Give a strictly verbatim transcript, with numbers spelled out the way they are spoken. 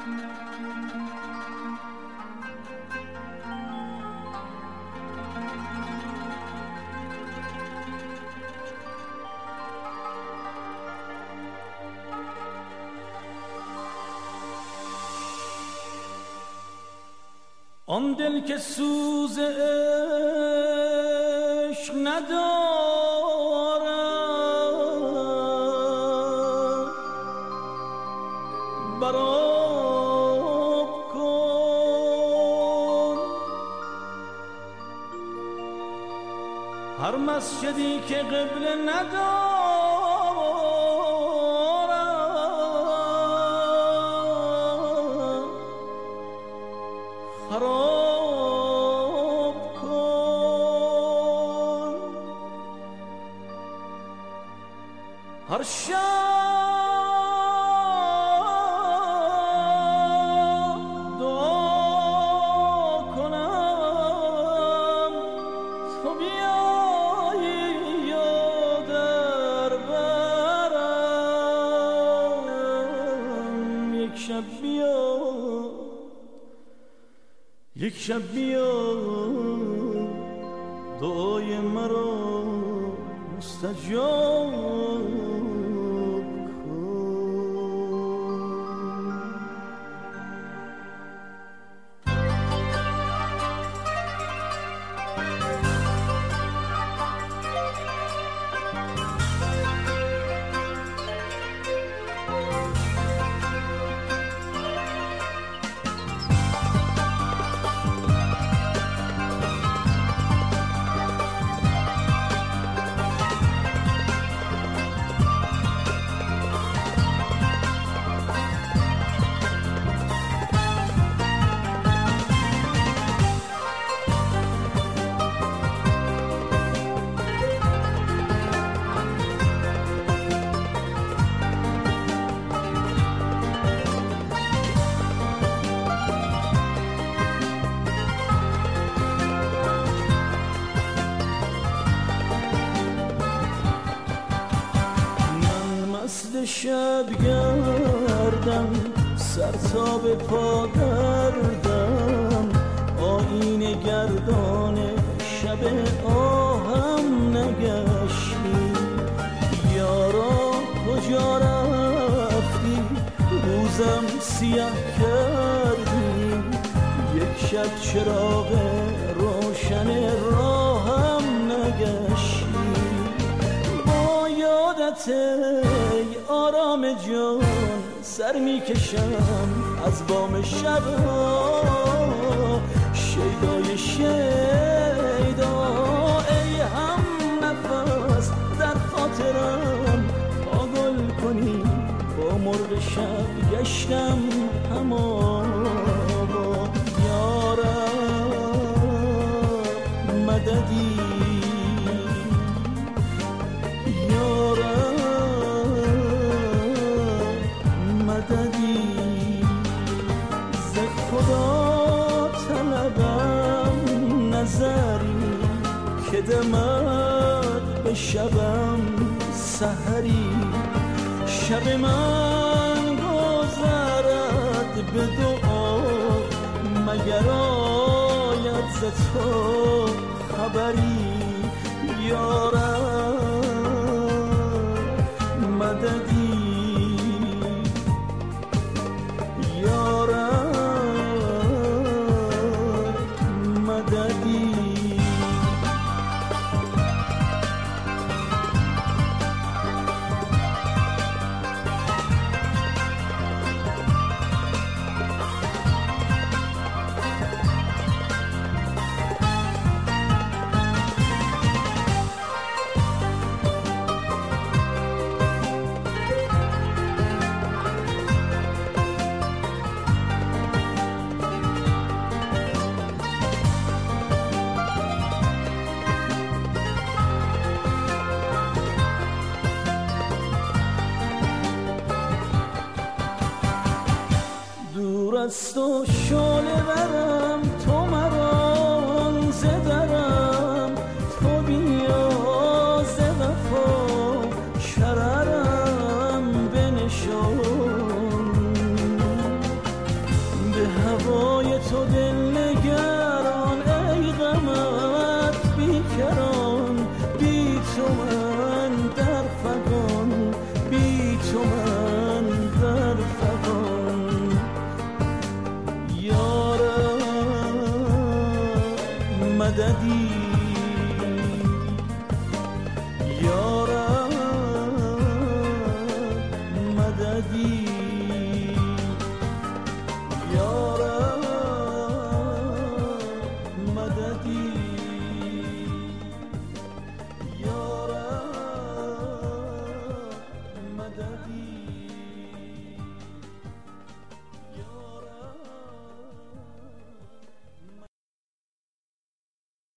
آن دل که سوز عشق ندارد برآب کن. هر مسجدی که قبله ندارد خراب کن. هر شب دعا کنم تو بیایی یا در برم. یک شب بیا یک شب بیا دعای مرا مستجاب شب گردم سر تا به پا دردم آینه گردان شب آهم نگشتی. یارا کجا رفتی روزم سیاه کردی. یک شب چراغ روشن راهم نگشتی. با یادت آرام جان سر میکشم از بام شبا شیدای شیدا. ای هم نفس در خاطرم پاگل کنی با مرغ شب گشتم هما با یارم مددی. ز خدا طلبم نظری که دمد به شبم سحری. شب من گذرد به دعا مگر آید ز تو خبری. یارم مددی از تو شعله برم تو مرا ز درم. تو بیا ز وفا شررم بنشان. هوای تو دل نگران، ای غمت بیکران، بی تو من در فغان، بی تو من در فغان. یارم مددی، یارم مددی، یارم مددی.